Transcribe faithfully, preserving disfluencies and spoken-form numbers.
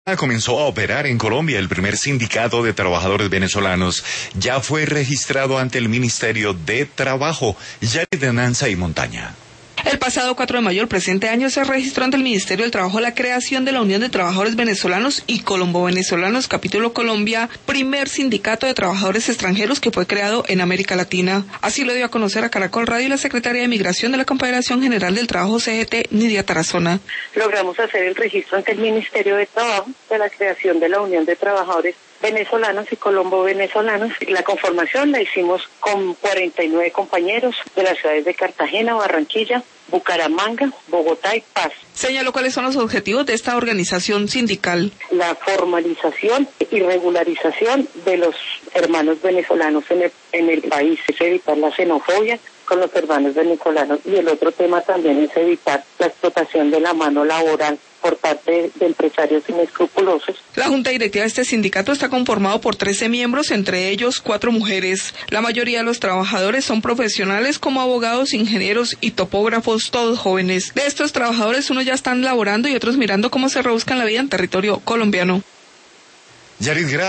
Comenzó a operar en Colombia. El primer sindicato de trabajadores venezolanos ya fue registrado ante el Ministerio de Trabajo. Yarid Nanza y Montaña. El pasado cuatro de mayo del presente año se registró ante el Ministerio del Trabajo la creación de la Unión de Trabajadores Venezolanos y Colombo-Venezolanos, capítulo Colombia, primer sindicato de trabajadores extranjeros que fue creado en América Latina. Así lo dio a conocer a Caracol Radio la secretaria de Migración de la Confederación General del Trabajo C G T, Nidia Tarazona. Logramos hacer el registro ante el Ministerio de Trabajo de la creación de la Unión de Trabajadores Venezolanos y Colombo-Venezolanos. La conformación la hicimos con cuarenta y nueve compañeros de las ciudades de Cartagena, Barranquilla, Bucaramanga, Bogotá y Paz. Señaló cuáles son los objetivos de esta organización sindical. La formalización y regularización de los hermanos venezolanos en el, en el país, es evitar la xenofobia con los hermanos venezolanos, y el otro tema también es evitar la explotación de la mano laboral por parte de empresarios inescrupulosos. La junta directiva de este sindicato está conformado por trece miembros, entre ellos cuatro mujeres. La mayoría de los trabajadores son profesionales como abogados, ingenieros y topógrafos, todos jóvenes. De estos trabajadores, unos ya están laborando y otros mirando cómo se rebuscan la vida en territorio colombiano. Yarid